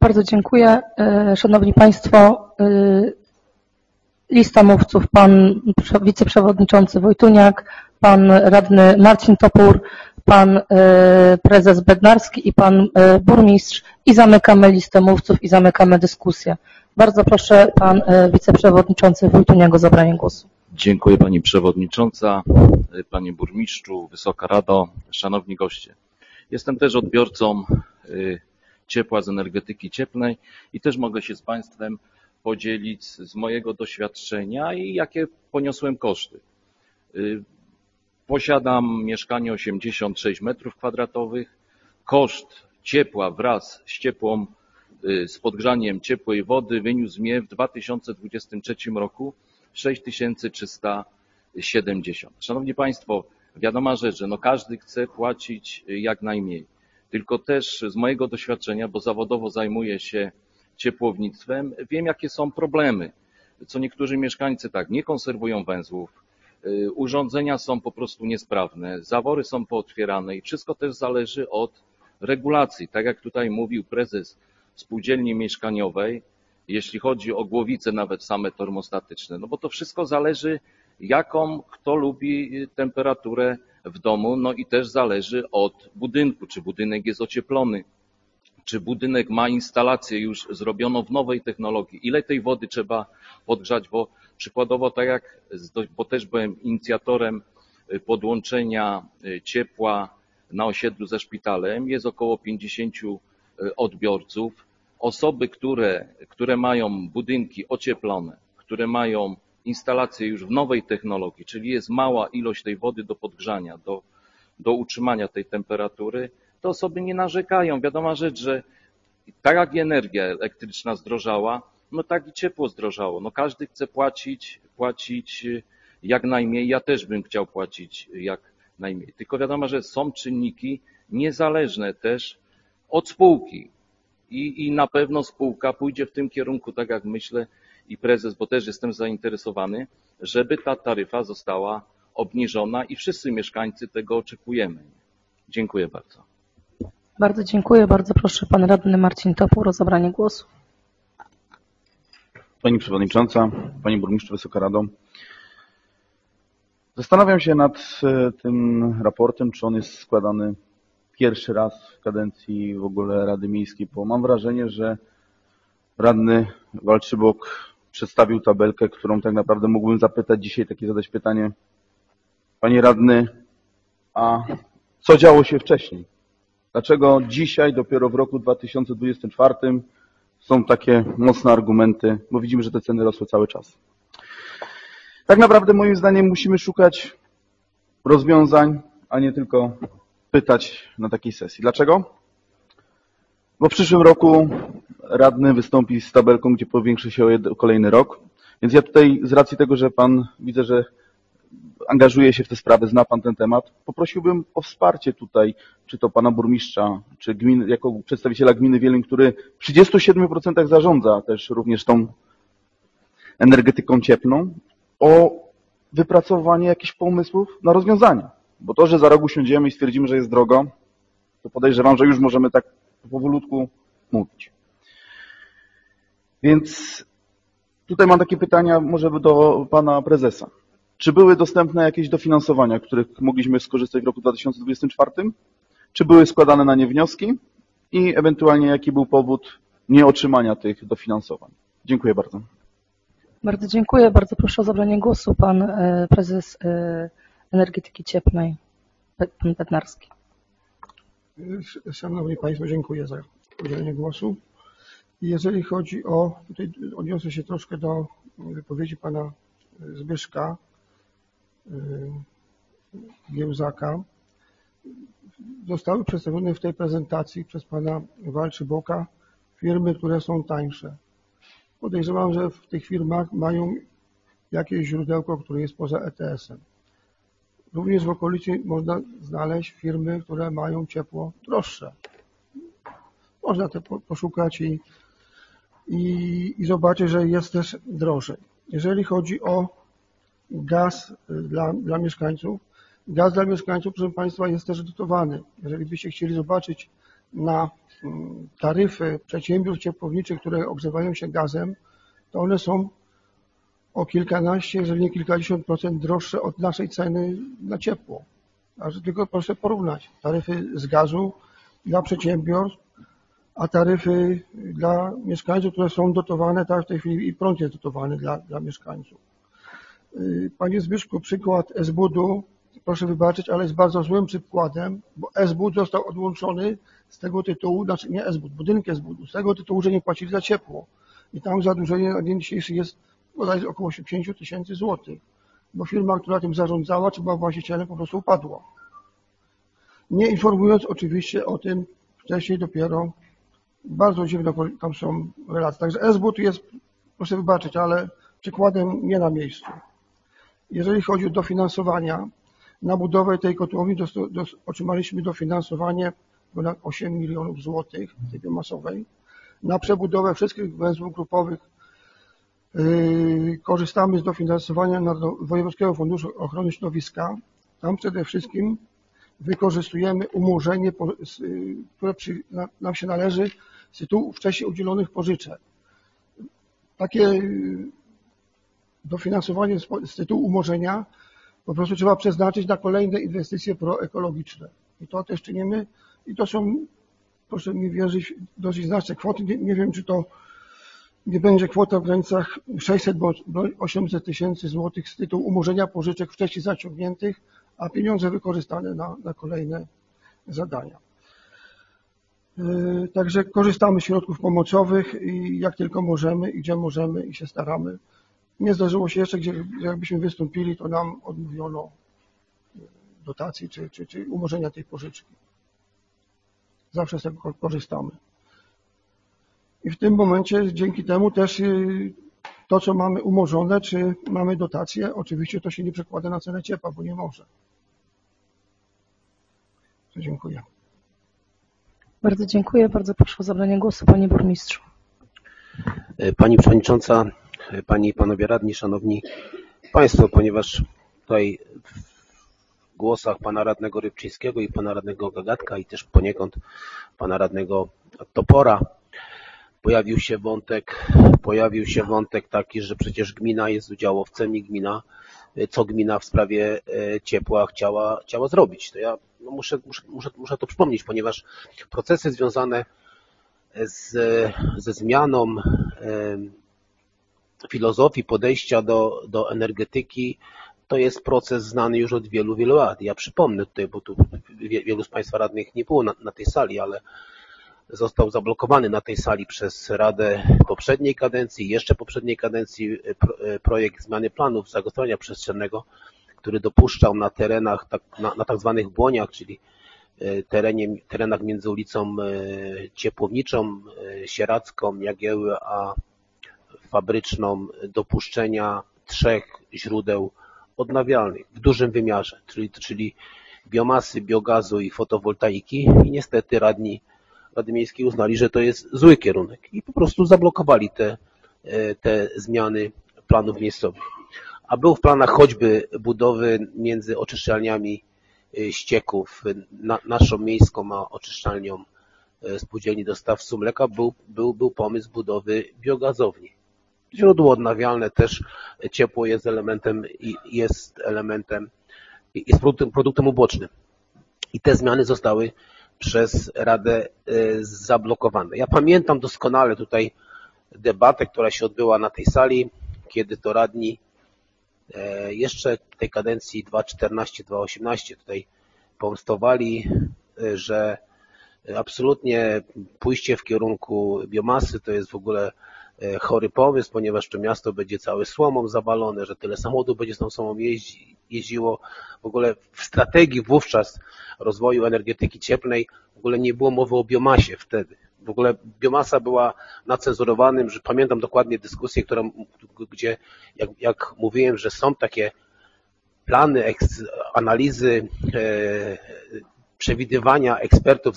Bardzo dziękuję. Szanowni Państwo, lista mówców, pan wiceprzewodniczący Wojtuniak, pan radny Marcin Topór, pan prezes Bednarski i pan burmistrz i zamykamy listę mówców i zamykamy dyskusję. Bardzo proszę pan wiceprzewodniczący Wojtuniak o zabranie głosu. Dziękuję Pani Przewodnicząca, Panie Burmistrzu, Wysoka Rado, Szanowni Goście. Jestem też odbiorcą ciepła z energetyki cieplnej i też mogę się z Państwem podzielić z mojego doświadczenia i jakie poniosłem koszty. Posiadam mieszkanie 86 m2. Koszt ciepła wraz z podgrzaniem ciepłej wody wyniósł mnie w 2023 roku 6370. Szanowni Państwo, wiadoma rzecz, że każdy chce płacić jak najmniej. Tylko też z mojego doświadczenia, bo zawodowo zajmuję się ciepłownictwem, wiem jakie są problemy. Co niektórzy mieszkańcy nie konserwują węzłów, urządzenia są po prostu niesprawne, zawory są pootwierane i wszystko też zależy od regulacji. Tak jak tutaj mówił prezes spółdzielni mieszkaniowej, jeśli chodzi o głowice nawet same termostatyczne, bo to wszystko zależy jaką kto lubi temperaturę w domu, i też zależy od budynku, czy budynek jest ocieplony, czy budynek ma instalację już zrobioną w nowej technologii, ile tej wody trzeba podgrzać, bo przykładowo bo też byłem inicjatorem podłączenia ciepła na osiedlu ze szpitalem, jest około 50 odbiorców. Osoby, które mają budynki ocieplone, które mają instalacje już w nowej technologii, czyli jest mała ilość tej wody do podgrzania, do utrzymania tej temperatury, te osoby nie narzekają. Wiadoma rzecz, że tak jak energia elektryczna zdrożała, tak i ciepło zdrożało. Każdy chce płacić jak najmniej. Ja też bym chciał płacić jak najmniej. Tylko wiadomo, że są czynniki niezależne też od spółki. I na pewno spółka pójdzie w tym kierunku, tak jak myślę i prezes, bo też jestem zainteresowany, żeby ta taryfa została obniżona i wszyscy mieszkańcy tego oczekujemy. Dziękuję bardzo. Bardzo dziękuję. Bardzo proszę pan radny Marcin Topór o zabranie głosu. Pani Przewodnicząca, Panie Burmistrzu, Wysoka Rado. Zastanawiam się nad tym raportem, czy on jest składany pierwszy raz w kadencji w ogóle Rady Miejskiej, bo mam wrażenie, że radny Walczybok przedstawił tabelkę, którą tak naprawdę mógłbym zapytać dzisiaj, zadać pytanie. Panie radny, a co działo się wcześniej? Dlaczego dzisiaj, dopiero w roku 2024 są takie mocne argumenty, bo widzimy, że te ceny rosły cały czas. Tak naprawdę moim zdaniem musimy szukać rozwiązań, a nie tylko pytać na takiej sesji. Dlaczego? Bo w przyszłym roku radny wystąpi z tabelką, gdzie powiększy się o kolejny rok. Więc ja tutaj z racji tego, że pan widzę, że angażuje się w te sprawy, zna pan ten temat, poprosiłbym o wsparcie tutaj, czy to pana burmistrza, czy gminy, jako przedstawiciela gminy Wieluń, który w 37% zarządza też również tą energetyką cieplną, o wypracowanie jakichś pomysłów na rozwiązania. Bo to, że za rok usiądziemy i stwierdzimy, że jest drogo, to podejrzewam, że już możemy tak powolutku mówić. Więc tutaj mam takie pytania może do pana prezesa. Czy były dostępne jakieś dofinansowania, których mogliśmy skorzystać w roku 2024? Czy były składane na nie wnioski? I ewentualnie jaki był powód nieotrzymania tych dofinansowań? Dziękuję bardzo. Bardzo dziękuję. Bardzo proszę o zabranie głosu pan prezes energetyki cieplnej, pan Bednarski. Szanowni Państwo, dziękuję za udzielenie głosu. Jeżeli chodzi tutaj odniosę się troszkę do wypowiedzi pana Zbyszka Giełzaka. Zostały przedstawione w tej prezentacji przez pana Walczyboka firmy, które są tańsze. Podejrzewam, że w tych firmach mają jakieś źródełko, które jest poza ETS-em. Również w okolicy można znaleźć firmy, które mają ciepło droższe. Można te poszukać i zobaczyć, że jest też drożej. Jeżeli chodzi o gaz dla mieszkańców, gaz dla mieszkańców, proszę Państwa, jest też dotowany. Jeżeli byście chcieli zobaczyć na taryfy przedsiębiorstw ciepłowniczych, które ogrzewają się gazem, to one są o kilkanaście, jeżeli nie kilkadziesiąt procent droższe od naszej ceny na ciepło. Także tylko proszę porównać taryfy z gazu dla przedsiębiorstw, a taryfy dla mieszkańców, które są dotowane, tak w tej chwili i prąd jest dotowany dla mieszkańców. Panie Zbyszku, przykład S-Budu, proszę wybaczyć, ale jest bardzo złym przykładem, bo S-Bud został odłączony z tego tytułu, znaczy nie S-Bud, budynek S-Budu, z tego tytułu, że nie płacili za ciepło. I tam zadłużenie na dzień dzisiejszy jest bodajże około 80 000 złotych, bo firma, która tym zarządzała, czy była właścicielem, po prostu upadła. Nie informując oczywiście o tym wcześniej dopiero, bardzo dziwne tam są relacje. Także S-Bud jest, proszę wybaczyć, ale przykładem nie na miejscu. Jeżeli chodzi o dofinansowania, na budowę tej kotłowni otrzymaliśmy dofinansowanie ponad 8 milionów złotych tej biomasowej. Na przebudowę wszystkich węzłów grupowych korzystamy z dofinansowania Wojewódzkiego Funduszu Ochrony Środowiska. Tam przede wszystkim wykorzystujemy umorzenie, które nam się należy z tytułu wcześniej udzielonych pożyczek. Takie dofinansowanie z tytułu umorzenia po prostu trzeba przeznaczyć na kolejne inwestycje proekologiczne. I to też czynimy. I to są, proszę mi wierzyć, dosyć znaczne kwoty. Nie wiem, czy to nie będzie kwota w granicach 600 bądź 800 000 złotych z tytułu umorzenia pożyczek wcześniej zaciągniętych, a pieniądze wykorzystane na kolejne zadania. Także korzystamy z środków pomocowych i jak tylko możemy i gdzie możemy i się staramy. Nie zdarzyło się jeszcze, gdzie jakbyśmy wystąpili, to nam odmówiono dotacji czy umorzenia tej pożyczki. Zawsze z tego korzystamy. I w tym momencie dzięki temu też to, co mamy umorzone, czy mamy dotacje, oczywiście to się nie przekłada na cenę ciepła, bo nie może. To dziękuję. Bardzo dziękuję. Bardzo proszę o zabranie głosu, panie burmistrzu. Pani Przewodnicząca, Panie i Panowie Radni, Szanowni Państwo, ponieważ tutaj w głosach Pana Radnego Rybczyńskiego i Pana Radnego Gagatka i też poniekąd Pana Radnego Topora pojawił się wątek taki, że przecież gmina jest udziałowcem i co gmina w sprawie ciepła chciała zrobić. To ja muszę to przypomnieć, ponieważ procesy związane ze zmianą filozofii podejścia do energetyki to jest proces znany już od wielu lat. Ja przypomnę tutaj, bo tu wielu z Państwa radnych nie było na tej sali, ale został zablokowany na tej sali przez Radę poprzedniej kadencji, jeszcze poprzedniej kadencji projekt zmiany planów zagospodarowania przestrzennego, który dopuszczał na terenach, na tak zwanych błoniach, czyli terenach między ulicą Ciepłowniczą, Sieradzką, Jagiełły a Fabryczną dopuszczenia 3 źródeł odnawialnych w dużym wymiarze, czyli biomasy, biogazu i fotowoltaiki i niestety Rady Miejskie uznali, że to jest zły kierunek i po prostu zablokowali te zmiany planów miejscowych. A był w planach choćby budowy między oczyszczalniami ścieków naszą miejską a oczyszczalnią Spółdzielni Dostawców Mleka był pomysł budowy biogazowni. Źródło odnawialne też, ciepło jest produktem ubocznym. I te zmiany zostały przez Radę zablokowane. Ja pamiętam doskonale tutaj debatę, która się odbyła na tej sali, kiedy to radni jeszcze w tej kadencji 2014-2018 tutaj pomstowali, że absolutnie pójście w kierunku biomasy to jest w ogóle chory pomysł, ponieważ to miasto będzie całe słomą zawalone, że tyle samochodów będzie z tą słomą jeździło. W ogóle w strategii wówczas rozwoju energetyki cieplnej w ogóle nie było mowy o biomasie wtedy. W ogóle biomasa była na cenzurowanym, że pamiętam dokładnie dyskusję, gdzie jak mówiłem, że są takie plany, analizy, przewidywania ekspertów z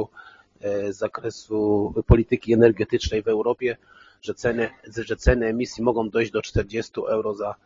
zakresu polityki energetycznej w Europie, że ceny emisji mogą dojść do 40 euro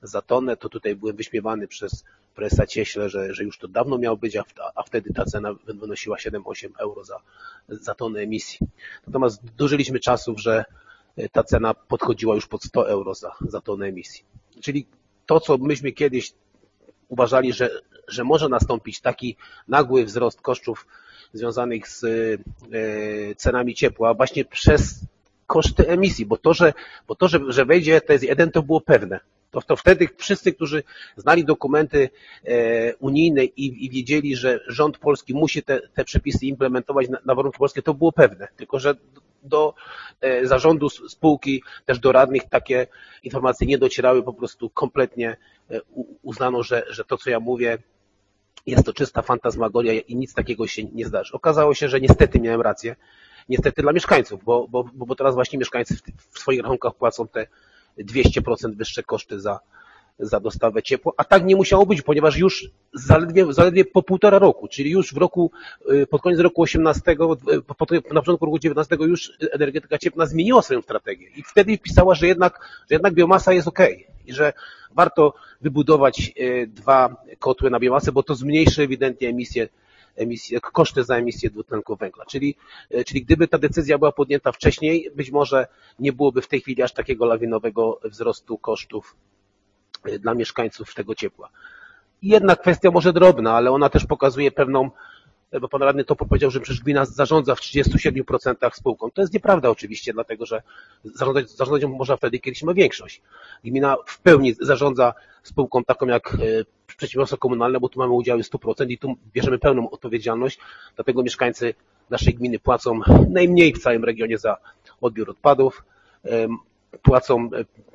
za tonę, to tutaj byłem wyśmiewany przez prezesa Cieśle, że już to dawno miało być, a wtedy ta cena wynosiła 7-8 euro za tonę emisji. Natomiast dożyliśmy czasów, że ta cena podchodziła już pod 100 euro za tonę emisji. Czyli to, co myśmy kiedyś uważali, że może nastąpić taki nagły wzrost kosztów związanych z cenami ciepła właśnie przez koszty emisji, bo to, że wejdzie ETS-1, to było pewne. To wtedy wszyscy, którzy znali dokumenty unijne i wiedzieli, że rząd polski musi te przepisy implementować na warunki polskie, to było pewne. Tylko że do zarządu spółki, też do radnych takie informacje nie docierały, po prostu kompletnie uznano, że to, co ja mówię, jest to czysta fantasmagoria i nic takiego się nie zdarzy. Okazało się, że niestety miałem rację. Niestety dla mieszkańców, bo teraz właśnie mieszkańcy w swoich rachunkach płacą te 200% wyższe koszty za dostawę ciepła, a tak nie musiało być, ponieważ już zaledwie po 1,5 roku, czyli już pod koniec roku 18, na początku roku 19 już energetyka cieplna zmieniła swoją strategię i wtedy wpisała, że jednak biomasa jest okej i że warto wybudować 2 kotły na biomasę, bo to zmniejszy ewidentnie koszty za emisję dwutlenku węgla. Czyli gdyby ta decyzja była podjęta wcześniej, być może nie byłoby w tej chwili aż takiego lawinowego wzrostu kosztów dla mieszkańców tego ciepła. I jedna kwestia może drobna, ale ona też pokazuje pewną, bo pan radny Topór powiedział, że przecież gmina zarządza w 37% spółką. To jest nieprawda oczywiście, dlatego że zarządzać można wtedy, kiedy się ma większość. Gmina w pełni zarządza spółką taką jak przedsiębiorstwo komunalne, bo tu mamy udziały 100% i tu bierzemy pełną odpowiedzialność, dlatego mieszkańcy naszej gminy płacą najmniej w całym regionie za odbiór odpadów, płacą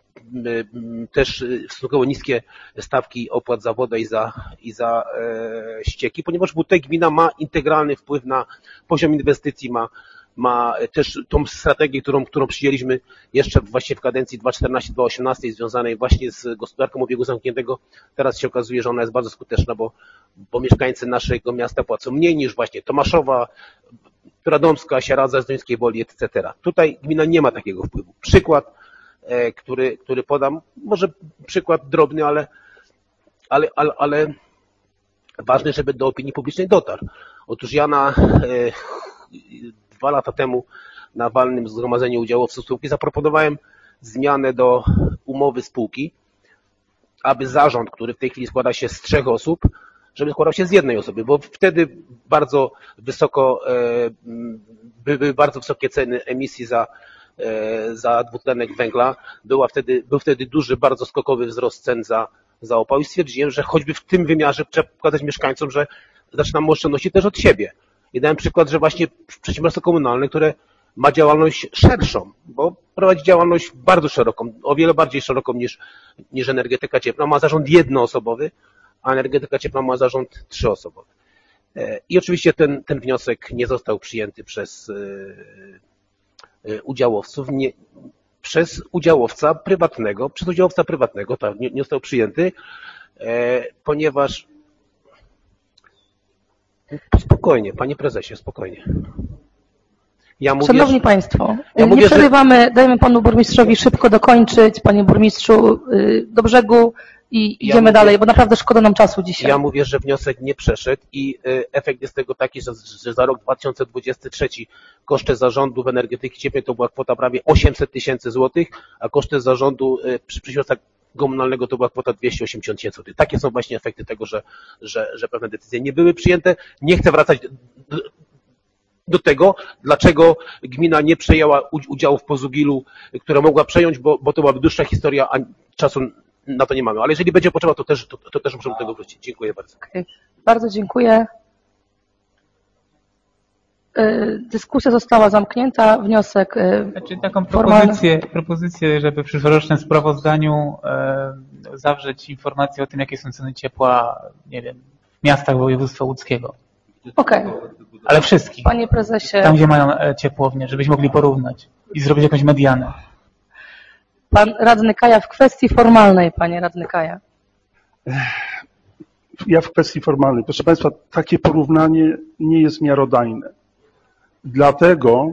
też stosunkowo niskie stawki opłat za wodę i za ścieki, ponieważ tutaj gmina ma integralny wpływ na poziom inwestycji, ma też tą strategię, którą przyjęliśmy jeszcze właśnie w kadencji 2014-2018 związanej właśnie z gospodarką obiegu zamkniętego. Teraz się okazuje, że ona jest bardzo skuteczna, bo mieszkańcy naszego miasta płacą mniej niż właśnie Tomaszowa, Radomska, Sieradza, Zduńskiej Woli, etc. Tutaj gmina nie ma takiego wpływu. Przykład, który podam, może przykład drobny, ale ważny, żeby do opinii publicznej dotarł. Otóż ja 2 lata temu na walnym zgromadzeniu udziałowców spółki zaproponowałem zmianę do umowy spółki, aby zarząd, który w tej chwili składa się z 3 osób, żeby składał się z 1 osoby, bo wtedy były bardzo wysokie ceny emisji za dwutlenek węgla. Był wtedy duży, bardzo skokowy wzrost cen za opał i stwierdziłem, że choćby w tym wymiarze trzeba pokazać mieszkańcom, że zaczynamy oszczędności też od siebie. I dałem przykład, że właśnie przedsiębiorstwo komunalne, które ma działalność szerszą, bo prowadzi działalność bardzo szeroką, o wiele bardziej szeroką niż energetyka cieplna, ma zarząd 1-osobowy, a energetyka cieplna ma zarząd 3-osobowy. I oczywiście ten wniosek nie został przyjęty przez udziałowców, przez udziałowca prywatnego, tak, nie został przyjęty, ponieważ spokojnie, panie prezesie, spokojnie. Szanowni Państwo, nie przerywamy, dajmy panu burmistrzowi szybko dokończyć, panie burmistrzu, do brzegu i idziemy dalej, bo naprawdę szkoda nam czasu dzisiaj. Ja mówię, że wniosek nie przeszedł i efekt jest tego taki, że za rok 2023 koszty zarządu w energetyce cieplnej to była kwota prawie 800 000 złotych, a koszty zarządu przy przedsiębiorstwa komunalnego to była kwota 280 000 złotych. Takie są właśnie efekty tego, że pewne decyzje nie były przyjęte. Nie chcę wracać do tego, dlaczego gmina nie przejęła udziału w Pozugilu, które mogła przejąć, bo to byłaby dłuższa historia, a czasu na to nie mamy. Ale jeżeli będzie potrzeba, to też możemy do tego wrócić. Dziękuję bardzo. Okay. Bardzo dziękuję. Dyskusja została zamknięta. Wniosek Znaczy taką formalny. propozycję, żeby w przyszłorocznym sprawozdaniu zawrzeć informację o tym, jakie są ceny ciepła, nie wiem, w miastach województwa łódzkiego. Okej. Ale wszystkich. Panie prezesie. Tam, gdzie mają ciepłownię, żebyśmy mogli porównać i zrobić jakąś medianę. Pan radny Kaja w kwestii formalnej, panie radny Kaja. Ja w kwestii formalnej. Proszę Państwa, takie porównanie nie jest miarodajne. Dlatego,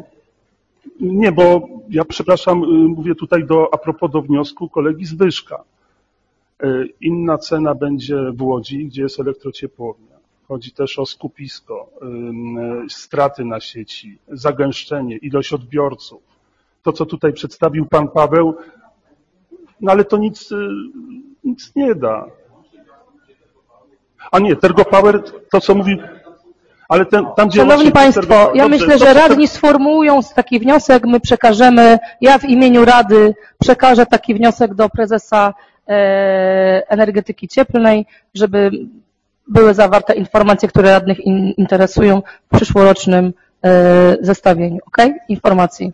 bo ja przepraszam, mówię tutaj a propos do wniosku kolegi Zbyszka. Inna cena będzie w Łodzi, gdzie jest elektrociepłownia. Chodzi też o skupisko, straty na sieci, zagęszczenie, ilość odbiorców. To, co tutaj przedstawił pan Paweł, no ale to nic nie da. A nie, Tergopower, to co mówi, ale tam gdzie... Szanowni Państwo, ja myślę, że radni sformułują taki wniosek, my przekażemy, ja w imieniu Rady przekażę taki wniosek do prezesa energetyki cieplnej, żeby były zawarte informacje, które radnych interesują w przyszłorocznym zestawieniu. Ok? Informacji.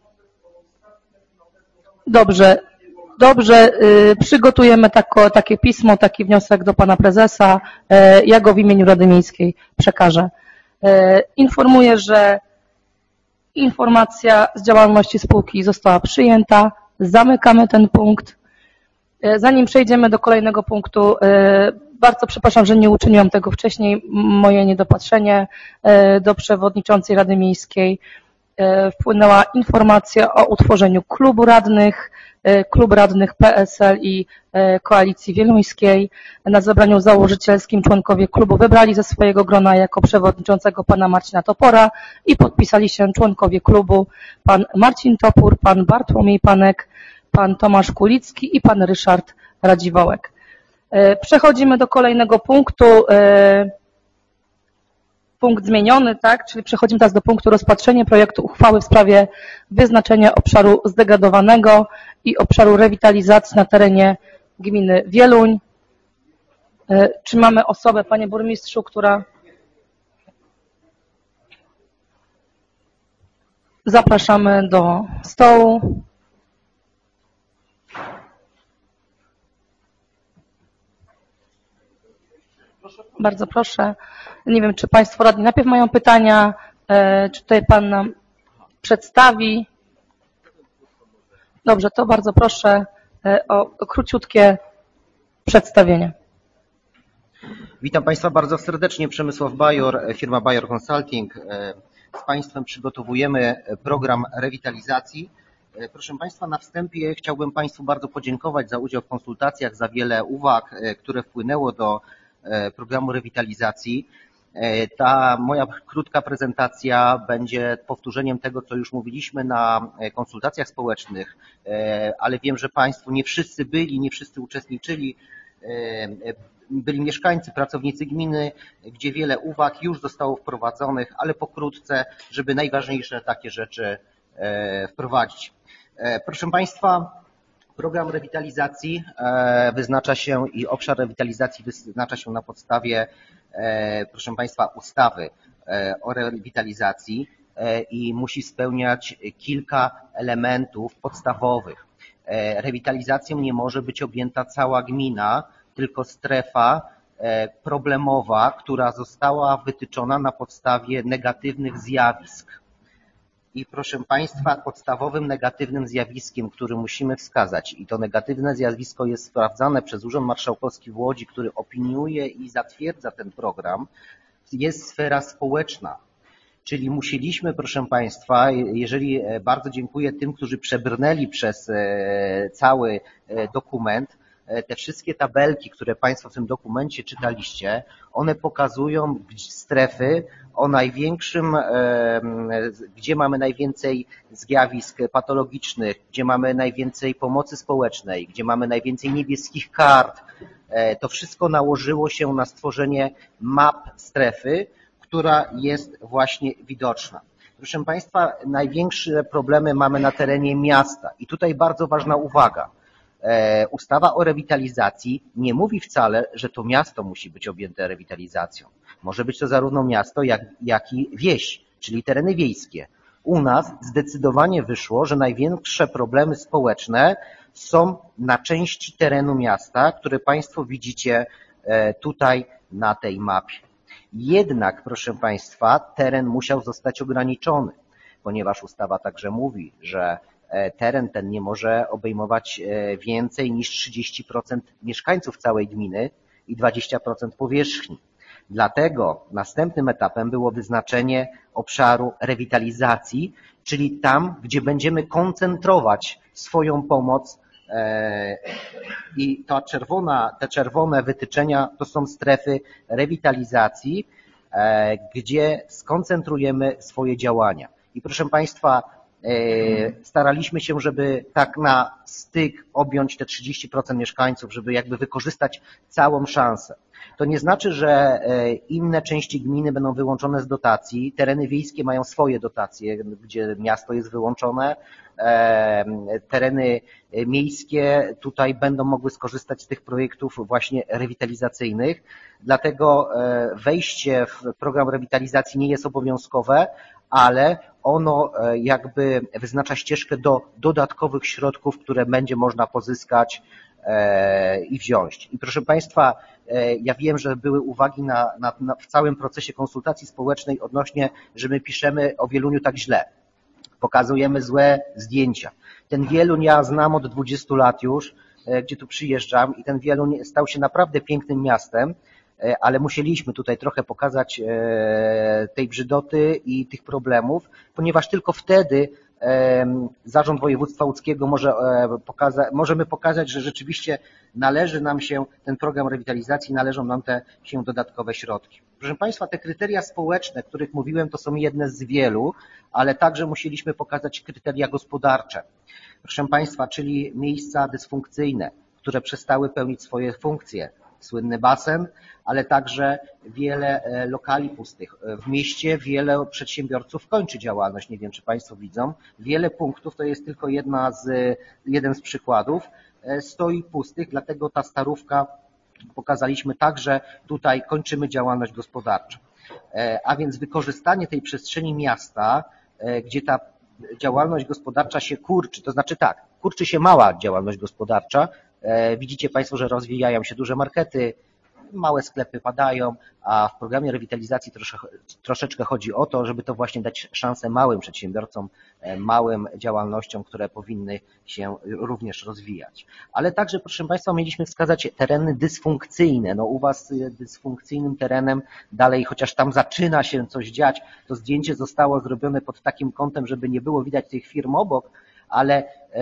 Dobrze, przygotujemy takie pismo, taki wniosek do pana prezesa. Ja go w imieniu Rady Miejskiej przekażę. Informuję, że informacja z działalności spółki została przyjęta. Zamykamy ten punkt. Zanim przejdziemy do kolejnego punktu, bardzo przepraszam, że nie uczyniłam tego wcześniej, moje niedopatrzenie. Do przewodniczącej Rady Miejskiej wpłynęła informacja o utworzeniu klubu radnych. Klub radnych PSL i Koalicji Wieluńskiej. Na zebraniu założycielskim członkowie klubu wybrali ze swojego grona jako przewodniczącego pana Marcina Topora i podpisali się członkowie klubu pan Marcin Topór, pan Bartłomiej Panek, pan Tomasz Kulicki i pan Ryszard Radziwołek. Przechodzimy do kolejnego punktu. Punkt zmieniony, tak? Czyli przechodzimy teraz do punktu rozpatrzenia projektu uchwały w sprawie wyznaczenia obszaru zdegradowanego i obszaru rewitalizacji na terenie gminy Wieluń. Czy mamy osobę, panie burmistrzu, która... Zapraszamy do stołu. Bardzo proszę. Nie wiem, czy państwo radni najpierw mają pytania, czy tutaj pan nam przedstawi. Dobrze, to bardzo proszę o króciutkie przedstawienie. Witam Państwa bardzo serdecznie. Przemysław Bajor, firma Bajor Consulting. Z Państwem przygotowujemy program rewitalizacji. Proszę Państwa, na wstępie chciałbym Państwu bardzo podziękować za udział w konsultacjach, za wiele uwag, które wpłynęło do programu rewitalizacji. Ta moja krótka prezentacja będzie powtórzeniem tego, co już mówiliśmy na konsultacjach społecznych, ale wiem, że Państwo nie wszyscy byli, nie wszyscy uczestniczyli. Byli mieszkańcy, pracownicy gminy, gdzie wiele uwag już zostało wprowadzonych, ale pokrótce, żeby najważniejsze takie rzeczy wprowadzić. Proszę Państwa, program rewitalizacji wyznacza się i obszar rewitalizacji wyznacza się na podstawie, proszę Państwa, ustawy o rewitalizacji i musi spełniać kilka elementów podstawowych. Rewitalizacją nie może być objęta cała gmina, tylko strefa problemowa, która została wytyczona na podstawie negatywnych zjawisk. I proszę Państwa, podstawowym negatywnym zjawiskiem, który musimy wskazać, i to negatywne zjawisko jest sprawdzane przez Urząd Marszałkowski w Łodzi, który opiniuje i zatwierdza ten program, jest sfera społeczna. Czyli musieliśmy, proszę Państwa, jeżeli bardzo dziękuję tym, którzy przebrnęli przez cały dokument, te wszystkie tabelki, które Państwo w tym dokumencie czytaliście, one pokazują strefy o największym, gdzie mamy najwięcej zjawisk patologicznych, gdzie mamy najwięcej pomocy społecznej, gdzie mamy najwięcej niebieskich kart. To wszystko nałożyło się na stworzenie map strefy, która jest właśnie widoczna. Proszę Państwa, największe problemy mamy na terenie miasta i tutaj bardzo ważna uwaga. Ustawa o rewitalizacji nie mówi wcale, że to miasto musi być objęte rewitalizacją. Może być to zarówno miasto, jak i wieś, czyli tereny wiejskie. U nas zdecydowanie wyszło, że największe problemy społeczne są na części terenu miasta, które Państwo widzicie tutaj na tej mapie. Jednak, proszę Państwa, teren musiał zostać ograniczony, ponieważ ustawa także mówi, że teren ten nie może obejmować więcej niż 30% mieszkańców całej gminy i 20% powierzchni. Dlatego następnym etapem było wyznaczenie obszaru rewitalizacji, czyli tam, gdzie będziemy koncentrować swoją pomoc I te czerwone wytyczenia to są strefy rewitalizacji, gdzie skoncentrujemy swoje działania. I proszę Państwa, staraliśmy się, żeby tak na styk objąć te 30% mieszkańców, żeby jakby wykorzystać całą szansę. To nie znaczy, że inne części gminy będą wyłączone z dotacji. Tereny wiejskie mają swoje dotacje, gdzie miasto jest wyłączone. Tereny miejskie tutaj będą mogły skorzystać z tych projektów właśnie rewitalizacyjnych. Dlatego wejście w program rewitalizacji nie jest obowiązkowe, ale ono jakby wyznacza ścieżkę do dodatkowych środków, które będzie można pozyskać i wziąć. I proszę Państwa, ja wiem, że były uwagi w całym procesie konsultacji społecznej odnośnie, że my piszemy o Wieluniu tak źle. Pokazujemy złe zdjęcia. Ten Wieluń ja znam od 20 lat już, gdzie tu przyjeżdżam i ten Wieluń stał się naprawdę pięknym miastem, ale musieliśmy tutaj trochę pokazać tej brzydoty i tych problemów, ponieważ tylko wtedy Zarząd Województwa Łódzkiego możemy pokazać, że rzeczywiście należy nam się ten program rewitalizacji, należą nam się dodatkowe środki. Proszę Państwa, te kryteria społeczne, o których mówiłem, to są jedne z wielu, ale także musieliśmy pokazać kryteria gospodarcze. Proszę Państwa, czyli miejsca dysfunkcyjne, które przestały pełnić swoje funkcje. Słynny basen, ale także wiele lokali pustych. W mieście wiele przedsiębiorców kończy działalność, nie wiem czy Państwo widzą. Wiele punktów, to jest tylko jeden z przykładów, stoi pustych, dlatego ta starówka pokazaliśmy także tutaj kończymy działalność gospodarczą. A więc wykorzystanie tej przestrzeni miasta, gdzie ta działalność gospodarcza się kurczy, to znaczy tak, kurczy się mała działalność gospodarcza. Widzicie Państwo, że rozwijają się duże markety, małe sklepy padają, a w programie rewitalizacji troszeczkę chodzi o to, żeby to właśnie dać szansę małym przedsiębiorcom, małym działalnościom, które powinny się również rozwijać. Ale także, proszę Państwa, mieliśmy wskazać tereny dysfunkcyjne. No u Was dysfunkcyjnym terenem dalej, chociaż tam zaczyna się coś dziać, to zdjęcie zostało zrobione pod takim kątem, żeby nie było widać tych firm obok, ale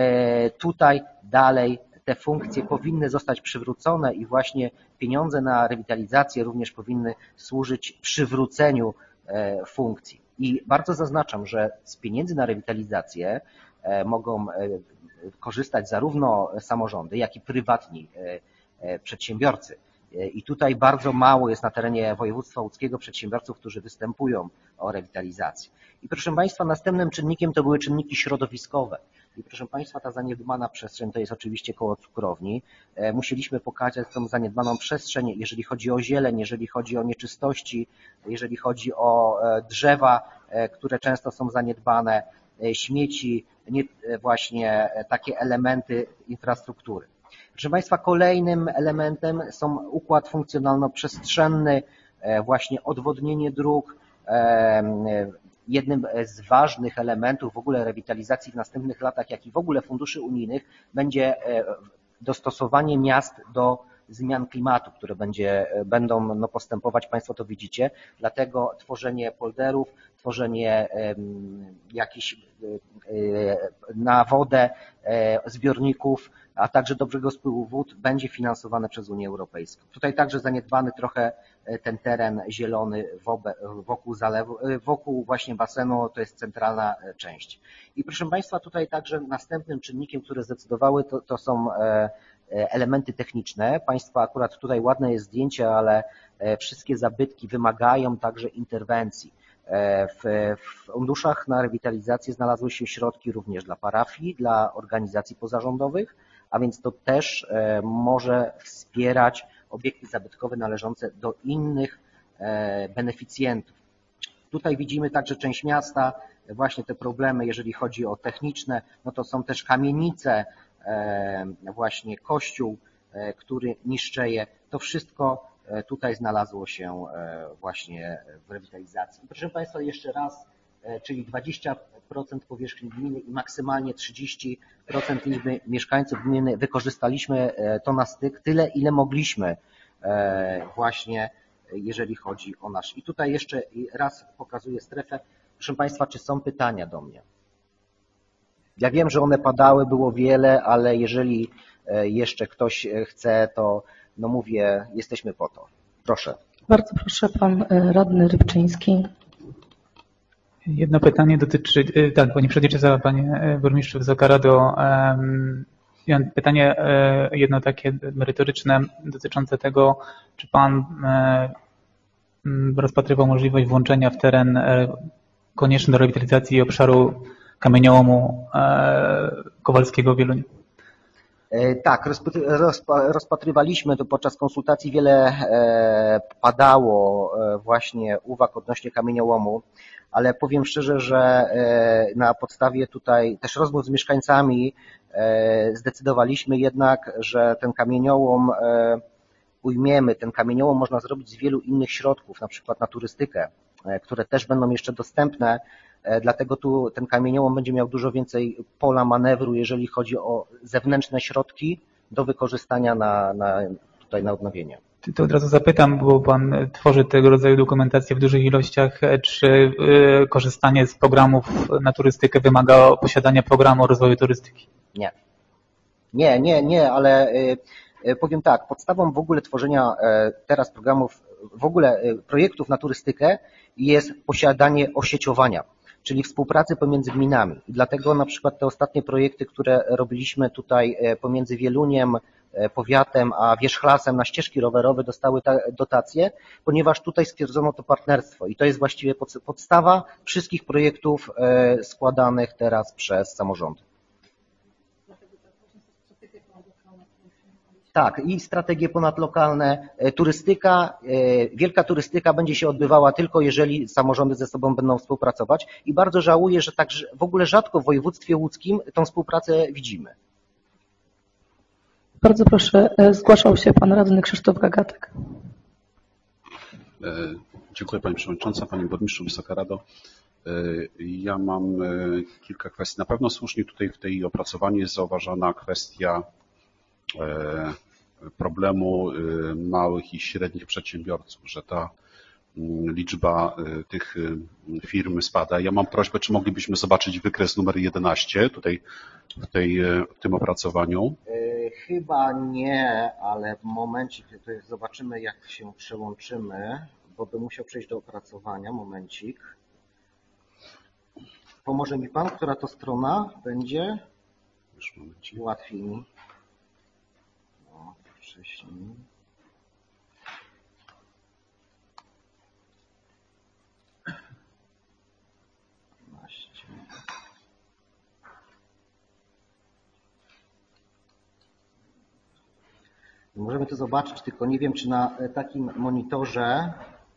tutaj dalej te funkcje powinny zostać przywrócone i właśnie pieniądze na rewitalizację również powinny służyć przywróceniu funkcji. I bardzo zaznaczam, że z pieniędzy na rewitalizację mogą korzystać zarówno samorządy, jak i prywatni przedsiębiorcy. I tutaj bardzo mało jest na terenie województwa łódzkiego przedsiębiorców, którzy występują o rewitalizację. I proszę Państwa, następnym czynnikiem to były czynniki środowiskowe. I proszę Państwa, ta zaniedbana przestrzeń to jest oczywiście koło cukrowni. Musieliśmy pokazać tą zaniedbaną przestrzeń, jeżeli chodzi o zieleń, jeżeli chodzi o nieczystości, jeżeli chodzi o drzewa, które często są zaniedbane, śmieci, właśnie takie elementy infrastruktury. Proszę Państwa, kolejnym elementem są układ funkcjonalno-przestrzenny, właśnie odwodnienie dróg. Jednym z ważnych elementów w ogóle rewitalizacji w następnych latach, jak i w ogóle funduszy unijnych, będzie dostosowanie miast do zmian klimatu, które będą postępować, Państwo to widzicie. Dlatego tworzenie polderów, tworzenie jakichś na wodę zbiorników, a także dobrego spływu wód będzie finansowane przez Unię Europejską. Tutaj także zaniedbany trochę ten teren zielony wokół zalewu, wokół właśnie basenu, to jest centralna część. I proszę Państwa, tutaj także następnym czynnikiem, które zdecydowały, to są elementy techniczne. Państwa akurat tutaj ładne jest zdjęcie, ale wszystkie zabytki wymagają także interwencji. W funduszach na rewitalizację znalazły się środki również dla parafii, dla organizacji pozarządowych, a więc to też może wspierać obiekty zabytkowe należące do innych beneficjentów. Tutaj widzimy także część miasta, właśnie te problemy, jeżeli chodzi o techniczne, no to są też kamienice, właśnie kościół, który niszczeje. To wszystko tutaj znalazło się właśnie w rewitalizacji. Proszę Państwa, jeszcze raz, czyli 20% powierzchni gminy i maksymalnie 30% liczby mieszkańców gminy wykorzystaliśmy to na styk, tyle ile mogliśmy właśnie jeżeli chodzi o nasz. I tutaj jeszcze raz pokazuję strefę. Proszę Państwa, czy są pytania do mnie? Ja wiem, że one padały, było wiele, ale jeżeli jeszcze ktoś chce, to no mówię, jesteśmy po to. Proszę. Bardzo proszę, pan radny Rybczyński. Jedno pytanie dotyczy, tak, panie przewodniczący, panie burmistrzu, Wysoka Rado. Ja mam pytanie jedno takie merytoryczne dotyczące tego, czy pan rozpatrywał możliwość włączenia w teren konieczny do rewitalizacji obszaru kamieniołomu Kowalskiego w Wieluniu. Tak, rozpatrywaliśmy to podczas konsultacji. Wiele padało właśnie uwag odnośnie kamieniołomu, ale powiem szczerze, że na podstawie tutaj też rozmów z mieszkańcami zdecydowaliśmy jednak, że ten kamieniołom ujmiemy. Ten kamieniołom można zrobić z wielu innych środków, na przykład na turystykę, które też będą jeszcze dostępne. Dlatego tu ten kamieniołom będzie miał dużo więcej pola manewru, jeżeli chodzi o zewnętrzne środki do wykorzystania tutaj na odnowienie. To od razu zapytam, bo pan tworzy tego rodzaju dokumentację w dużych ilościach, czy korzystanie z programów na turystykę wymaga posiadania programu rozwoju turystyki? Nie, ale powiem tak, podstawą w ogóle tworzenia teraz programów, w ogóle projektów na turystykę jest posiadanie osieciowania, czyli współpracy pomiędzy gminami. I dlatego na przykład te ostatnie projekty, które robiliśmy tutaj pomiędzy Wieluniem, powiatem, a Wierzchlasem na ścieżki rowerowe dostały dotacje, ponieważ tutaj stwierdzono to partnerstwo i to jest właściwie podstawa wszystkich projektów składanych teraz przez samorządy. Tak, i strategie ponadlokalne, turystyka, wielka turystyka będzie się odbywała tylko jeżeli samorządy ze sobą będą współpracować i bardzo żałuję, że tak w ogóle rzadko w województwie łódzkim tą współpracę widzimy. Bardzo proszę, zgłaszał się pan radny Krzysztof Gagatek. Dziękuję Pani Przewodnicząca, Panie Burmistrzu, Wysoka Rado. Ja mam kilka kwestii. Na pewno słusznie tutaj w tej opracowaniu jest zauważona kwestia problemu małych i średnich przedsiębiorców, że ta liczba tych firm spada. Ja mam prośbę, czy moglibyśmy zobaczyć wykres numer 11 tutaj w tym opracowaniu? Chyba nie, ale w momencie, kiedy zobaczymy, jak się przełączymy, bo bym musiał przejść do opracowania. Momencik. Pomoże mi Pan, która to strona będzie? Już momencik. Łatwiej mi. No, wcześniej. Możemy to zobaczyć, tylko nie wiem, czy na takim monitorze.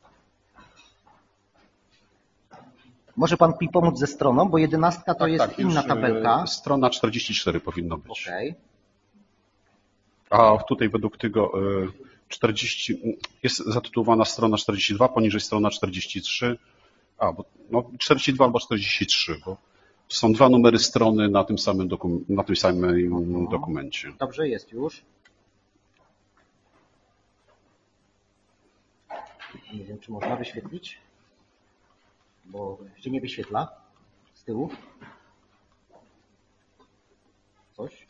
Może Pan mi pomóc ze stroną, bo 11 to jest inna tabelka. Strona 44 powinno być. Okay. A tutaj według tego 40 jest zatytułowana strona 42, poniżej strona 43. Bo 42 albo 43, bo są dwa numery strony na tym samym dokumencie. Dobrze, jest już. Nie wiem, czy można wyświetlić, bo się nie wyświetla z tyłu. Coś.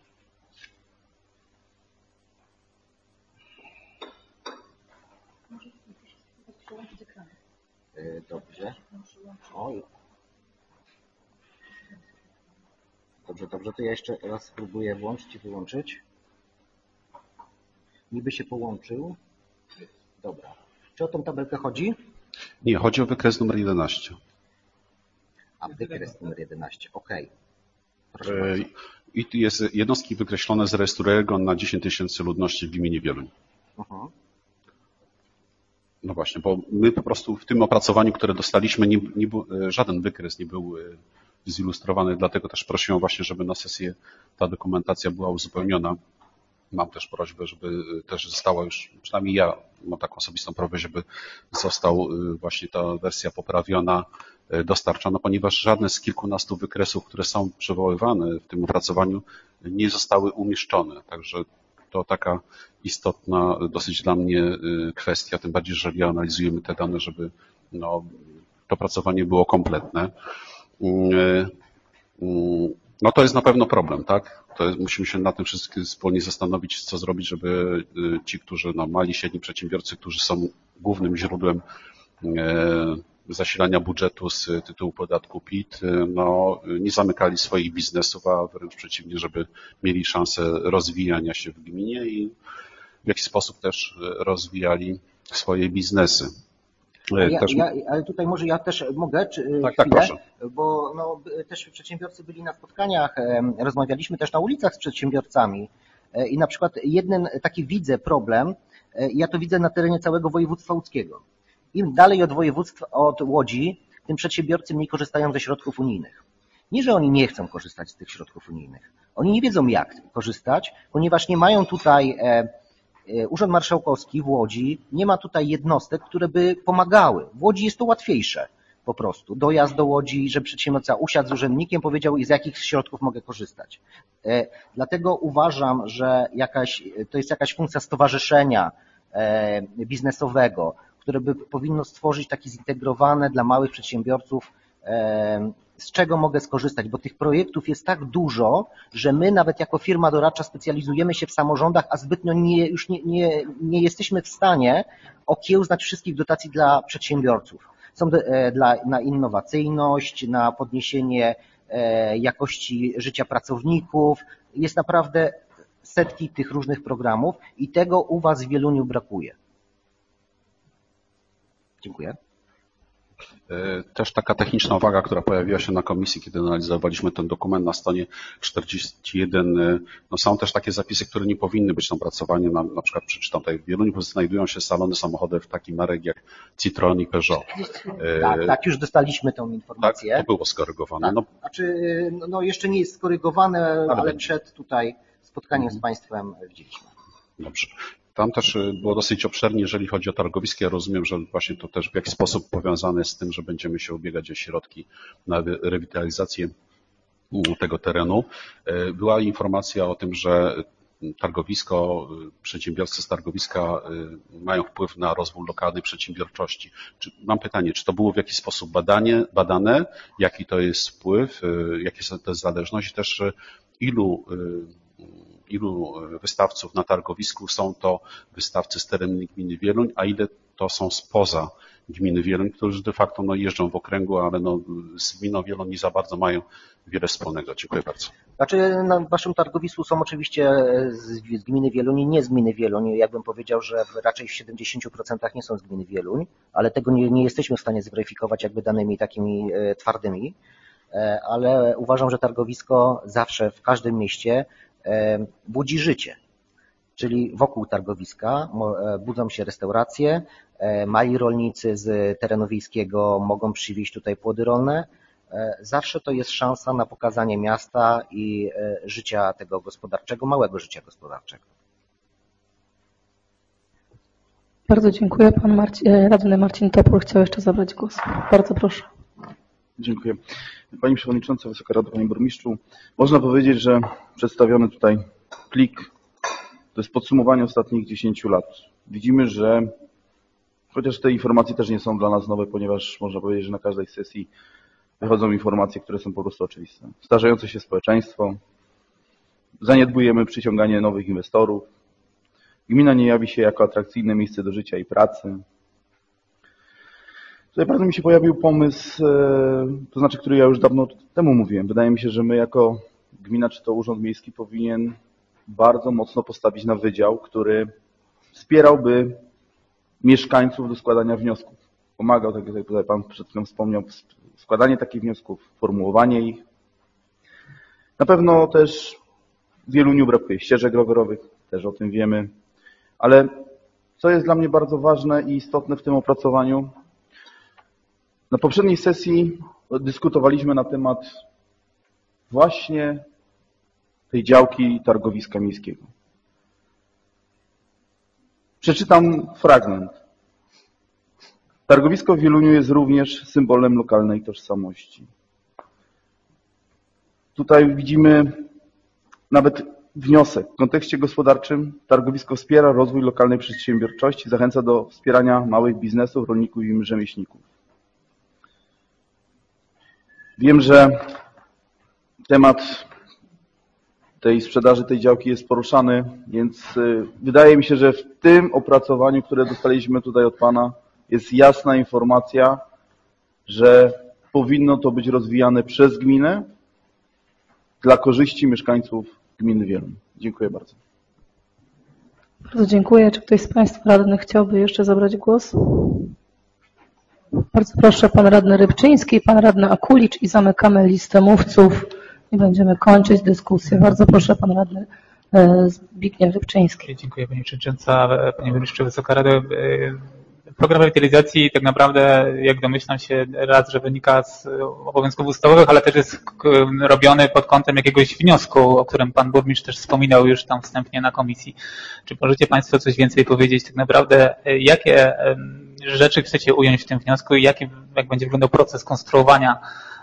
Dobrze. Oj. Dobrze, to ja jeszcze raz spróbuję włączyć i wyłączyć. Niby się połączył. Dobra. Czy o tą tabelkę chodzi? Nie, chodzi o wykres numer 11. A wykres numer 11, okej. Proszę bardzo. I tu jest jednostki wykreślone z rejestru REGON na 10 000 ludności w gminie Wieluń. No właśnie, bo my po prostu w tym opracowaniu, które dostaliśmy, żaden wykres nie był zilustrowany, dlatego też prosiłem właśnie, żeby na sesję ta dokumentacja była uzupełniona. Mam też prośbę, żeby też została już, przynajmniej ja mam taką osobistą prośbę, żeby został właśnie ta wersja poprawiona, dostarczona, ponieważ żadne z kilkunastu wykresów, które są przywoływane w tym opracowaniu, nie zostały umieszczone. Także to taka istotna dosyć dla mnie kwestia, tym bardziej, że jeżeli analizujemy te dane, żeby to opracowanie było kompletne. No to jest na pewno problem, tak? Musimy się na tym wszystkim wspólnie zastanowić, co zrobić, żeby ci, którzy mali, średni przedsiębiorcy, którzy są głównym źródłem zasilania budżetu z tytułu podatku PIT, nie zamykali swoich biznesów, a wręcz przeciwnie, żeby mieli szansę rozwijania się w gminie i w jakiś sposób też rozwijali swoje biznesy. Ale tutaj może ja też mogę, tak, proszę. Bo też przedsiębiorcy byli na spotkaniach, rozmawialiśmy też na ulicach z przedsiębiorcami i na przykład jeden taki widzę problem, ja to widzę na terenie całego województwa łódzkiego. Im dalej od województwa, od Łodzi, tym przedsiębiorcy mniej korzystają ze środków unijnych. Nie, że oni nie chcą korzystać z tych środków unijnych. Oni nie wiedzą, jak korzystać, ponieważ nie mają tutaj Urząd Marszałkowski w Łodzi, nie ma tutaj jednostek, które by pomagały. W Łodzi jest to łatwiejsze po prostu. Dojazd do Łodzi, żeby przedsiębiorca usiadł z urzędnikiem, powiedział, z jakich środków mogę korzystać. Dlatego uważam, że to jest jakaś funkcja stowarzyszenia biznesowego, które by powinno stworzyć takie zintegrowane dla małych przedsiębiorców, z czego mogę skorzystać, bo tych projektów jest tak dużo, że my nawet jako firma doradcza specjalizujemy się w samorządach, a zbytnio już nie jesteśmy w stanie okiełznać wszystkich dotacji dla przedsiębiorców. Są na innowacyjność, na podniesienie jakości życia pracowników. Jest naprawdę setki tych różnych programów i tego u Was w Wieluniu brakuje. Dziękuję. Też taka techniczna uwaga, która pojawiła się na komisji, kiedy analizowaliśmy ten dokument na stronie 41. Są też takie zapisy, które nie powinny być opracowane. Na przykład przeczytam tutaj, w Wieluniu znajdują się salony samochodowych takich marek jak Citroën i Peugeot. Tak, już dostaliśmy tą informację. Tak, to było skorygowane. Tak, jeszcze nie jest skorygowane, ale przed tutaj spotkaniem z Państwem widzieliśmy. Dobrze. Tam też było dosyć obszernie, jeżeli chodzi o targowisko. Ja rozumiem, że właśnie to też w jakiś sposób powiązane z tym, że będziemy się ubiegać o środki na rewitalizację tego terenu. Była informacja o tym, że targowisko, przedsiębiorcy z targowiska mają wpływ na rozwój lokalnej przedsiębiorczości. Mam pytanie, czy to było w jakiś sposób badane, jaki to jest wpływ, jakie są te zależności, też ilu wystawców na targowisku są to wystawcy z terenu gminy Wieluń, a ile to są spoza gminy Wieluń, którzy de facto jeżdżą w okręgu, ale z gminą Wieluń nie za bardzo mają wiele wspólnego. Dziękuję bardzo. Znaczy na Waszym targowisku są oczywiście z gminy Wieluń i nie z gminy Wieluń. Ja bym powiedział, że raczej w 70% nie są z gminy Wieluń, ale tego nie jesteśmy w stanie zweryfikować jakby danymi takimi twardymi, ale uważam, że targowisko zawsze w każdym mieście budzi życie, czyli wokół targowiska budzą się restauracje, mali rolnicy z terenu wiejskiego mogą przywieźć tutaj płody rolne. Zawsze to jest szansa na pokazanie miasta i życia tego gospodarczego, małego życia gospodarczego. Bardzo dziękuję. Pan radny Marcin Topór chciał jeszcze zabrać głos. Bardzo proszę. Dziękuję. Pani Przewodnicząca, Wysoka Rado, Panie Burmistrzu. Można powiedzieć, że przedstawiony tutaj plik to jest podsumowanie ostatnich 10 lat. Widzimy, że chociaż te informacje też nie są dla nas nowe, ponieważ można powiedzieć, że na każdej sesji wychodzą informacje, które są po prostu oczywiste. Starzejące się społeczeństwo, zaniedbujemy przyciąganie nowych inwestorów, gmina nie jawi się jako atrakcyjne miejsce do życia i pracy. Tutaj bardzo mi się pojawił pomysł, to znaczy, który ja już dawno temu mówiłem. Wydaje mi się, że my jako gmina czy to Urząd Miejski powinien bardzo mocno postawić na wydział, który wspierałby mieszkańców do składania wniosków. Pomagał, tak jak tutaj Pan przed chwilą wspomniał, składanie takich wniosków, formułowanie ich. Na pewno też w Wieluniu brakuje ścieżek rowerowych, też o tym wiemy. Ale co jest dla mnie bardzo ważne i istotne w tym opracowaniu, na poprzedniej sesji dyskutowaliśmy na temat właśnie tej działki targowiska miejskiego. Przeczytam fragment. Targowisko w Wieluniu jest również symbolem lokalnej tożsamości. Tutaj widzimy nawet wniosek. W kontekście gospodarczym targowisko wspiera rozwój lokalnej przedsiębiorczości, zachęca do wspierania małych biznesów, rolników i rzemieślników. Wiem, że temat tej sprzedaży tej działki jest poruszany, więc wydaje mi się, że w tym opracowaniu, które dostaliśmy tutaj od Pana, jest jasna informacja, że powinno to być rozwijane przez gminę dla korzyści mieszkańców gminy Wieluń. Dziękuję bardzo. Bardzo dziękuję. Czy ktoś z Państwa radnych chciałby jeszcze zabrać głos? Bardzo proszę, pan radny Rybczyński, pan radny Akulicz i zamykamy listę mówców i będziemy kończyć dyskusję. Bardzo proszę, pan radny Zbigniew Rybczyński. Dziękuję Pani Przewodnicząca, Panie Burmistrzu, Wysoka Rado. Program rewitalizacji tak naprawdę, jak domyślam się, raz, że wynika z obowiązków ustawowych, ale też jest robiony pod kątem jakiegoś wniosku, o którym Pan Burmistrz też wspominał już tam wstępnie na komisji. Czy możecie Państwo coś więcej powiedzieć tak naprawdę, jakie rzeczy chcecie ująć w tym wniosku i jak będzie wyglądał proces konstruowania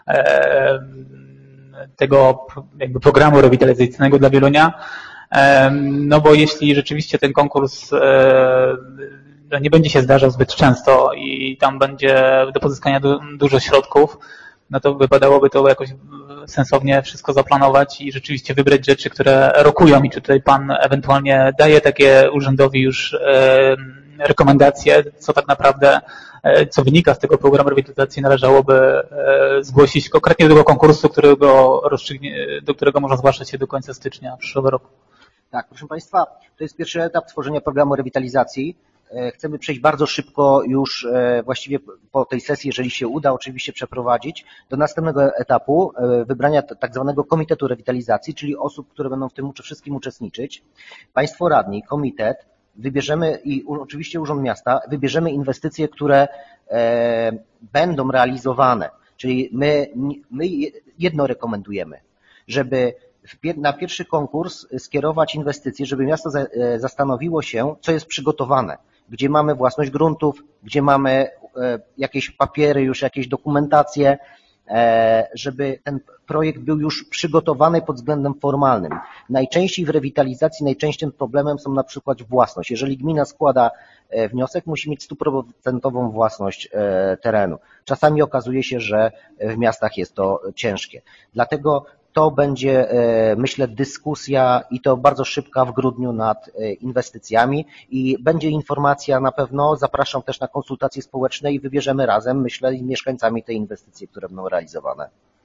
tego jakby programu rewitalizacyjnego dla Wielunia? No bo jeśli rzeczywiście ten konkurs nie będzie się zdarzał zbyt często i tam będzie do pozyskania dużo środków, no to wypadałoby to jakoś sensownie wszystko zaplanować i rzeczywiście wybrać rzeczy, które rokują i czy tutaj Pan ewentualnie daje takie urzędowi już rekomendacje, co tak naprawdę, co wynika z tego programu rewitalizacji, należałoby zgłosić konkretnie do tego konkursu, do którego można zgłaszać się do końca stycznia przyszłego roku. Tak, proszę Państwa, to jest pierwszy etap tworzenia programu rewitalizacji. Chcemy przejść bardzo szybko już właściwie po tej sesji, jeżeli się uda oczywiście przeprowadzić, do następnego etapu wybrania tak zwanego Komitetu Rewitalizacji, czyli osób, które będą w tym wszystkim uczestniczyć. Państwo radni, komitet, wybierzemy i oczywiście Urząd Miasta, wybierzemy inwestycje, które będą realizowane. Czyli my jedno rekomendujemy, żeby na pierwszy konkurs skierować inwestycje, żeby miasto zastanowiło się, co jest przygotowane, gdzie mamy własność gruntów, gdzie mamy jakieś papiery, już jakieś dokumentacje, żeby ten projekt był już przygotowany pod względem formalnym. Najczęściej w rewitalizacji najczęstszym problemem są na przykład własność. Jeżeli gmina składa wniosek, musi mieć 100% własność terenu. Czasami okazuje się, że w miastach jest to ciężkie. Dlatego to będzie, myślę, dyskusja i to bardzo szybka w grudniu nad inwestycjami i będzie informacja na pewno, zapraszam też na konsultacje społeczne i wybierzemy razem, myślę, z mieszkańcami te inwestycje, które będą realizowane.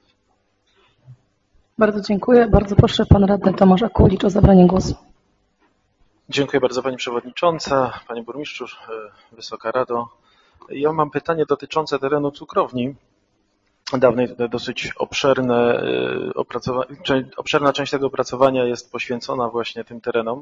Bardzo dziękuję. Bardzo proszę pan radny Tomasz Akulicz o zabranie głosu. Dziękuję bardzo Pani Przewodnicząca, Panie Burmistrzu, Wysoka Rado. Ja mam pytanie dotyczące terenu cukrowni. Dawniej dosyć obszerna część tego opracowania jest poświęcona właśnie tym terenom.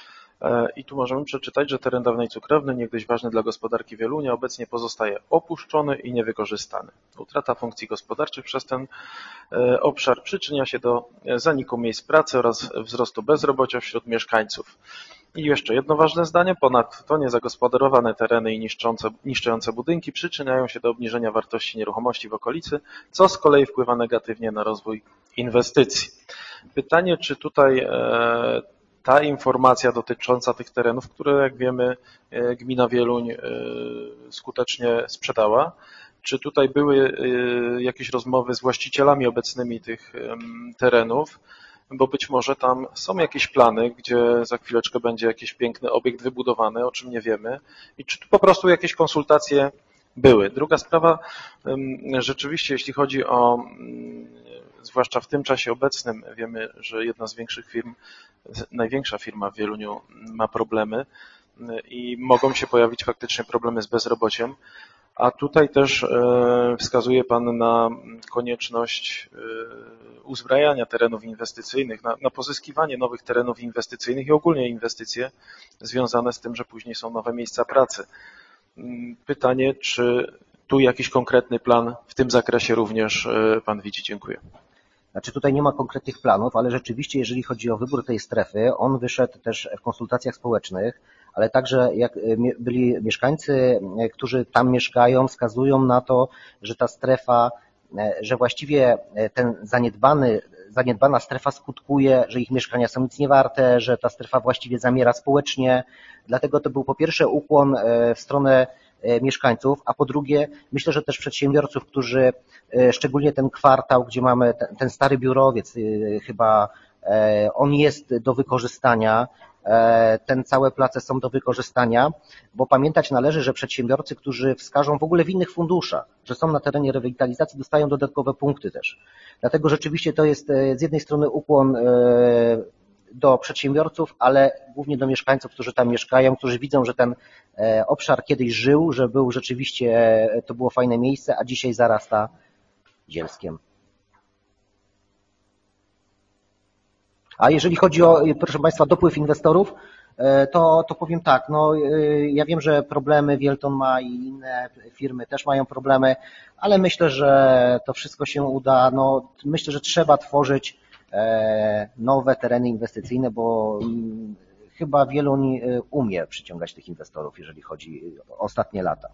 I tu możemy przeczytać, że teren dawnej cukrowni, niegdyś ważny dla gospodarki Wielunia, obecnie pozostaje opuszczony i niewykorzystany. Utrata funkcji gospodarczych przez ten obszar przyczynia się do zaniku miejsc pracy oraz wzrostu bezrobocia wśród mieszkańców. I jeszcze jedno ważne zdanie, ponadto niezagospodarowane tereny i niszczące budynki przyczyniają się do obniżenia wartości nieruchomości w okolicy, co z kolei wpływa negatywnie na rozwój inwestycji. Pytanie, czy tutaj ta informacja dotycząca tych terenów, które jak wiemy gmina Wieluń skutecznie sprzedała, czy tutaj były jakieś rozmowy z właścicielami obecnymi tych terenów, bo być może tam są jakieś plany, gdzie za chwileczkę będzie jakiś piękny obiekt wybudowany, o czym nie wiemy i czy tu po prostu jakieś konsultacje były. Druga sprawa, rzeczywiście jeśli chodzi o, zwłaszcza w tym czasie obecnym, wiemy, że jedna z większych firm, największa firma w Wieluniu ma problemy i mogą się pojawić faktycznie problemy z bezrobociem. A tutaj też wskazuje Pan na konieczność uzbrajania terenów inwestycyjnych, na pozyskiwanie nowych terenów inwestycyjnych i ogólnie inwestycje związane z tym, że później są nowe miejsca pracy. Pytanie, czy tu jakiś konkretny plan w tym zakresie również Pan widzi? Dziękuję. Znaczy tutaj nie ma konkretnych planów, ale rzeczywiście jeżeli chodzi o wybór tej strefy, on wyszedł też w konsultacjach społecznych, ale także jak byli mieszkańcy, którzy tam mieszkają, wskazują na to, że ta strefa, że właściwie ten zaniedbana strefa skutkuje, że ich mieszkania są nic nie warte, że ta strefa właściwie zamiera społecznie. Dlatego to był po pierwsze ukłon w stronę mieszkańców, a po drugie myślę, że też przedsiębiorców, którzy szczególnie ten kwartał, gdzie mamy ten stary biurowiec, chyba On jest do wykorzystania, całe place są do wykorzystania, bo pamiętać należy, że przedsiębiorcy, którzy wskażą w ogóle w innych funduszach, że są na terenie rewitalizacji, dostają dodatkowe punkty też. Dlatego rzeczywiście to jest z jednej strony ukłon do przedsiębiorców, ale głównie do mieszkańców, którzy tam mieszkają, którzy widzą, że ten obszar kiedyś żył, że był rzeczywiście, to było fajne miejsce, a dzisiaj zarasta zielskiem. A jeżeli chodzi o, proszę Państwa, dopływ inwestorów, to powiem tak, no ja wiem, że problemy Wielton ma i inne firmy też mają problemy, ale myślę, że to wszystko się uda. No, myślę, że trzeba tworzyć nowe tereny inwestycyjne, bo chyba Wieluń umie przyciągać tych inwestorów, jeżeli chodzi o ostatnie lata.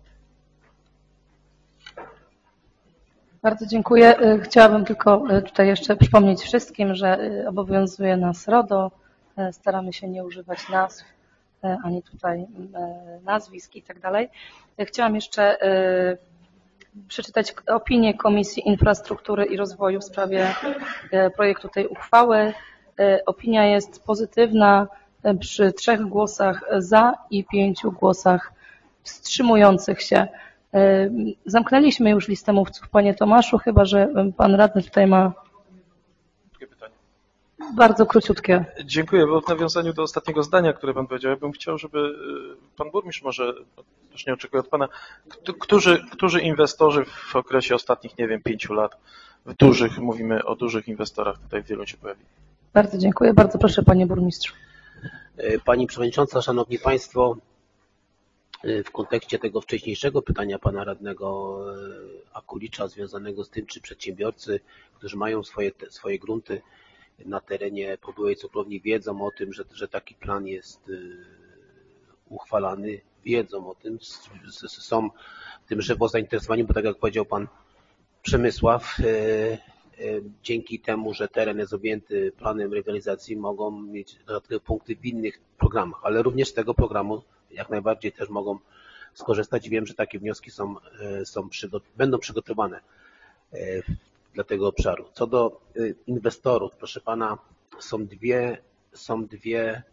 Bardzo dziękuję. Chciałabym tylko tutaj jeszcze przypomnieć wszystkim, że obowiązuje nas RODO. Staramy się nie używać nazw, ani tutaj nazwisk i tak dalej. Chciałam jeszcze przeczytać opinię Komisji Infrastruktury i Rozwoju w sprawie projektu tej uchwały. Opinia jest pozytywna przy 3 głosach za i 5 głosach wstrzymujących się. Zamknęliśmy już listę mówców, panie Tomaszu, chyba że pan radny tutaj ma pytanie. Bardzo króciutkie. Dziękuję, bo w nawiązaniu do ostatniego zdania, które pan powiedział, ja bym chciał, żeby pan burmistrz może, też nie oczekuję od pana, którzy inwestorzy w okresie ostatnich, nie wiem, 5 lat, mówimy o dużych inwestorach tutaj w Wieluń się pojawili. Bardzo dziękuję, bardzo proszę panie burmistrzu. Pani przewodnicząca, szanowni państwo, w kontekście tego wcześniejszego pytania pana radnego Akulicza związanego z tym, czy przedsiębiorcy, którzy mają swoje grunty na terenie pobyłej cukrowni, wiedzą o tym, że taki plan jest uchwalany, wiedzą o tym, są tym żywo zainteresowani, bo tak jak powiedział pan Przemysław, dzięki temu, że teren jest objęty planem rewitalizacji, mogą mieć dodatkowe punkty w innych programach, ale również z tego programu jak najbardziej też mogą skorzystać. Wiem, że takie wnioski będą przygotowane dla tego obszaru. Co do inwestorów, proszę pana, są dwie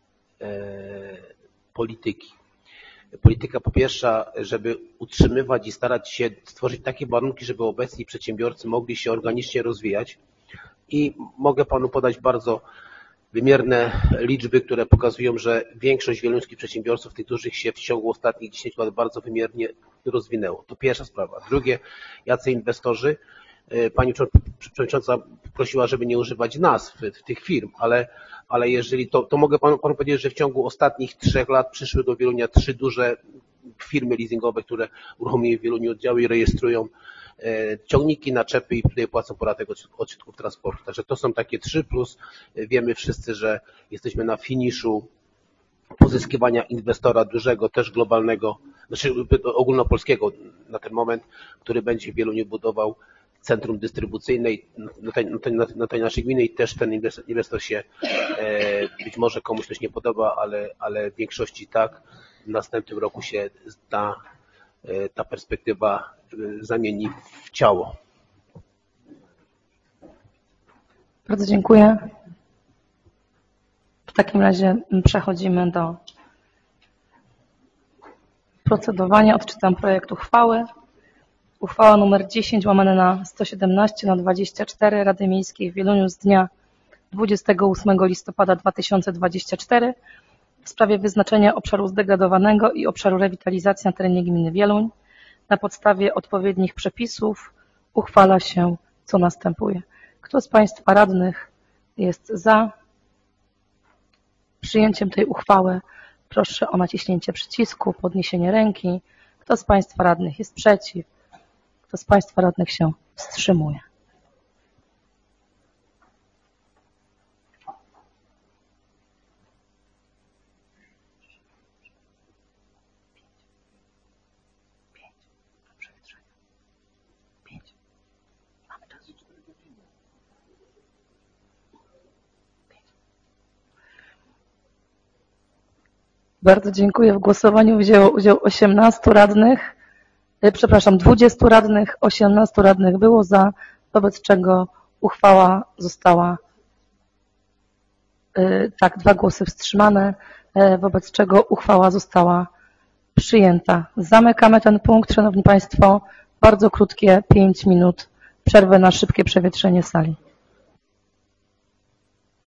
polityki. Polityka po pierwsza, żeby utrzymywać i starać się stworzyć takie warunki, żeby obecni przedsiębiorcy mogli się organicznie rozwijać i mogę panu podać bardzo wymierne liczby, które pokazują, że większość wieluńskich przedsiębiorców, tych dużych, się w ciągu ostatnich 10 lat bardzo wymiernie rozwinęło. To pierwsza sprawa. Drugie, jacy inwestorzy, pani przewodnicząca prosiła, żeby nie używać nazw tych firm, ale jeżeli to mogę panu powiedzieć, że w ciągu ostatnich 3 lat przyszły do Wielunia 3 duże firmy leasingowe, które uruchomiły w Wieluniu oddziały i rejestrują ciągniki, naczepy i tutaj płacą podatek od środków transportu. Także to są takie 3+. Wiemy wszyscy, że jesteśmy na finiszu pozyskiwania inwestora dużego, też globalnego, znaczy ogólnopolskiego na ten moment, który będzie w Wieluniu budował centrum dystrybucyjne na tej naszej gminy i też ten inwestor się być może komuś coś nie podoba, ale w większości tak. W następnym roku się ta perspektywa zamieni w ciało. Bardzo dziękuję. W takim razie przechodzimy do procedowania. Odczytam projekt uchwały. Uchwała nr 10/117/24 Rady Miejskiej w Wieluniu z dnia 28 listopada 2024 w sprawie wyznaczenia obszaru zdegradowanego i obszaru rewitalizacji na terenie gminy Wieluń. Na podstawie odpowiednich przepisów uchwala się, co następuje. Kto z państwa radnych jest za przyjęciem tej uchwały? Proszę o naciśnięcie przycisku, podniesienie ręki. Kto z państwa radnych jest przeciw? Kto z państwa radnych się wstrzymuje? Bardzo dziękuję. W głosowaniu wzięło udział 18 radnych, 20 radnych, 18 radnych było za, wobec czego uchwała została tak, 2 głosy wstrzymane, wobec czego uchwała została przyjęta. Zamykamy ten punkt. Szanowni Państwo, bardzo krótkie 5 minut przerwy na szybkie przewietrzenie sali.